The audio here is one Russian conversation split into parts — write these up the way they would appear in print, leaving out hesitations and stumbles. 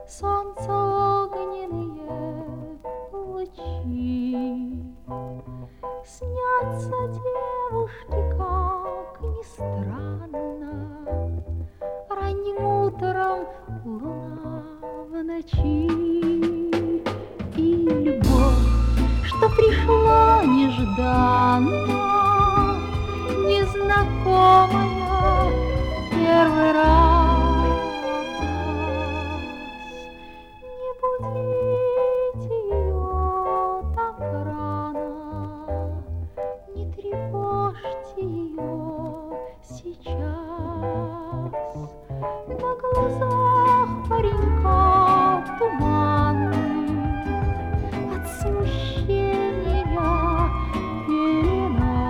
солнца огненные лучи. Снятся девушки, как ни странно, ранним утром луна в ночи. И любовь, что пришла нежданно, незнакомая первый раз. Не будите ее так рано, не тревожьте ее сейчас. На глазах паренька туманный, от смущения пелена.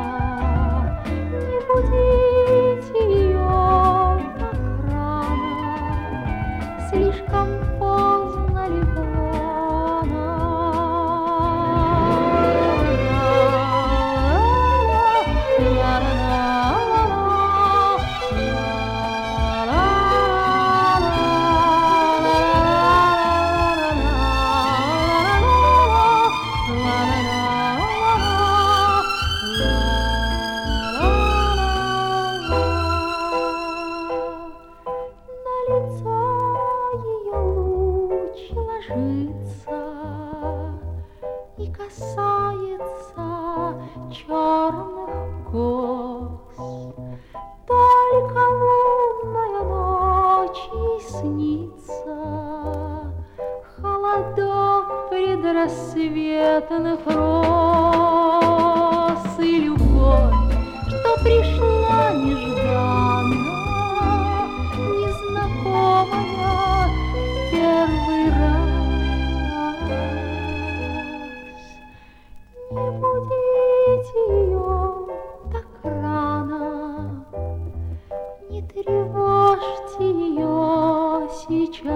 Не будите ее так рано, слишком поздно легла она. На лицо ее луч ложится и касается черных кос. Только лунная ночь ей снится, холодок предрассветных роз. И любовь, что пришла нежданно, незнакомая первый раз. Не будите ее так рано, не тревожьте ее сейчас.